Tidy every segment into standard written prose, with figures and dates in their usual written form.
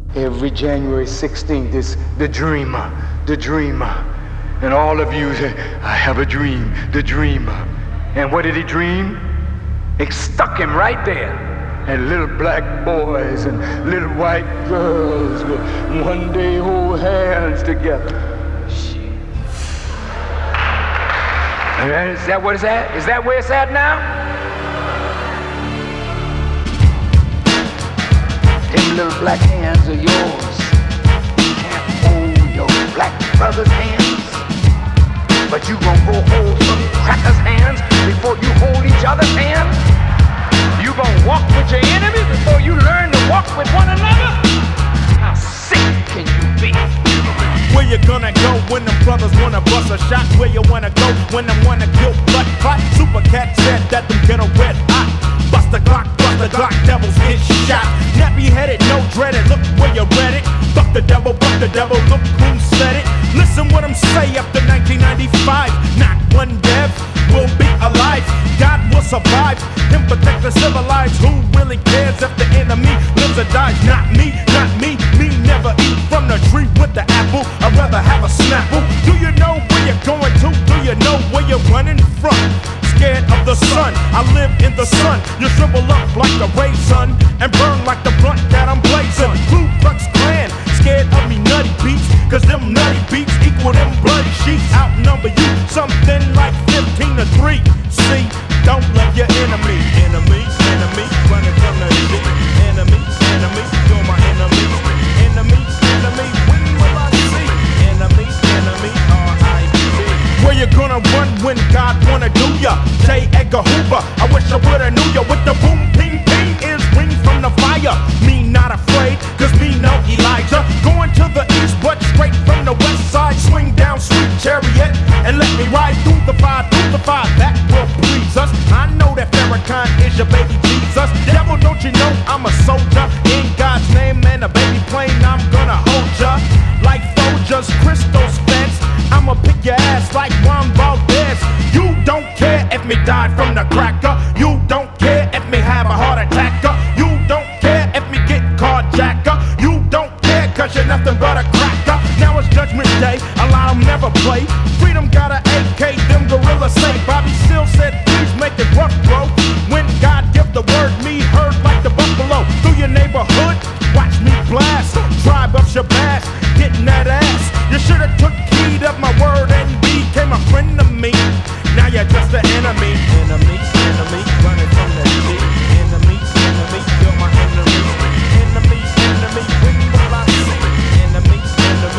Every January 16th is the dreamer. And all of you say, I have a dream, the dreamer. And what did he dream? It stuck him right there. And little black boys and little white girls will one day hold hands together. Shit. Is that what it's at? Is that where it's at now? Them little black hands are yours. You can't hold your black brother's hands, but you gonna go hold some crackers' hands before you hold each other's hands? You gonna walk with your enemy before you learn to walk with one another? How sick can you be? Where you gonna go when them brothers wanna bust a shot? Where you wanna go when them wanna kill blood clot? Super Cat said that them get a red hot. Bust the Glock, devils get shot. Nappy headed, no dreaded, look where you read it. Fuck the devil, look who said it. Listen what I'm say after 1995. Not one dev will be alive. God will survive, him protect the civilized. Who really cares if the enemy lives or dies? Not me, me never eat from the tree with the apple. I'd rather have a snapple. Do you know where you're going to? Do you know where you're running from? Scared of the sun, I live in the sun. You shrivel up like a raisin and burn like the blunt that I'm blazing. Ku Klux Klan, scared of me nutty beats, cause them nutty beats equal them bloody sheets. Outnumber you something like 15 to 3. See, don't love your enemy. Enemies, running from the shit. Enemies, you're my enemies. Enemies, when will I see? Enemies, R.I.P. Where you gonna run when God wanna do ya? J. Edgar Hoover, I wish I would've knew ya. With the boom, ping, ping is ring from the fire. Me not afraid, cause me know Elijah. Going to the east, but straight from the west side. Swing down sweet chariot and let me ride through the fire. That will please us. I know that Farrakhan is your baby Jesus. Devil, don't you know I'm a soldier? In God's name and a baby plane, I'm gonna hold ya. Like Folgers, Crystal's fence, I'ma pick your ass like Juan Valdez. You don't care if me die from the cracker. You don't care if me have a heart attack. You don't care if me get carjacker. You don't care cause you're nothing but a cracker. Now it's Judgment Day, a lot of them never play. Freedom got a AK, them gorillas say. Bobby Seale said please make it rough, bro. When God give the word, me heard like the buffalo. Through your neighborhood, watch me blast. Tribe of Shabazz, getting that ass. You should've took heed of my word and became a friend of me. Now you're just an enemy. Enemies, running from that shit. Enemies, you're my enemy. Enemies, when will I see? Enemies,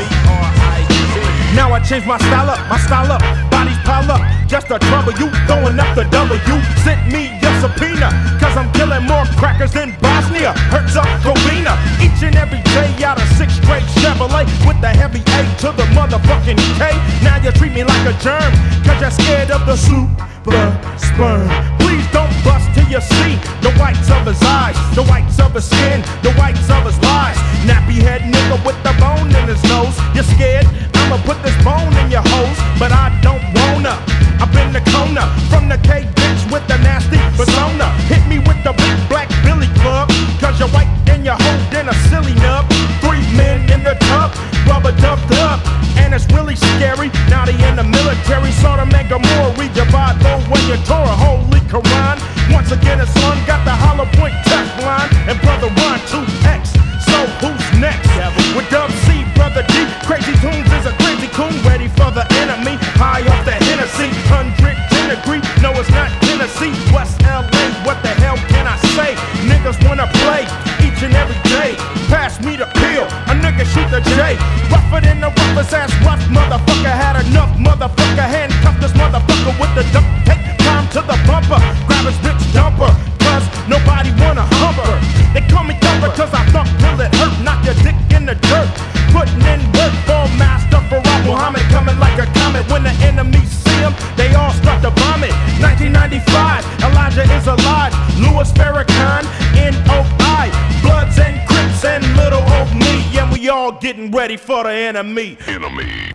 R.I.P. Now I changed my style up, bodies pile up. Just to trouble you, throwing up the W. Sent me your subpoena, cause I'm killing more crackers than Bosnia Herzegovina. Each and every day out of 6 straight Chevrolet with the heavy A to the motherfucking K. Now you treat me like a germ, cause you're scared of the super sperm. Please don't bust till you see the whites of his eyes, the whites of his skin, the whites of his lies. Nappy head nigga with the bone in his nose. You're scared? I'ma put this bone in your hose, but I don't wanna. I've been the corner from the K bitch with the nasty persona. Hit me with the big black Billy Club, cause you're white and you're holding a silly nub. 3 men in the tub, rubber dubbed up, and it's really scary. Now they in the military, Sodom and Gomorrah. Read your Bible when you Torah, Holy Quran. Once again it's on, got the hollow point tech line, and brother Ron 2X. So who's next? With Dub C, brother D, Crazy Tunes is a crazy coon, ready for the enemy. High off the Hennessy, 110 degree. No, it's not Tennessee, West LA. What the hell can I say? Niggas wanna play each and every day. Pass me the pill, a nigga shoot the J. Rougher than the roughest ass rough motherfucker. Had enough motherfucker, handcuffed this motherfucker with the duct tape. Climb to the bumper, grab his bitch dumper, cause nobody wanna hump her. They call me dumper cause I thump till it hurt. Knock your dick in the dirt, putting in work for Master Farah Muhammad. Coming like a comet when the enemy see him, they all start to vomit. 1995, Elijah is alive. Louis Farrakhan, N.O.I. Bloods and Crips and little old me, and we all getting ready for the enemy.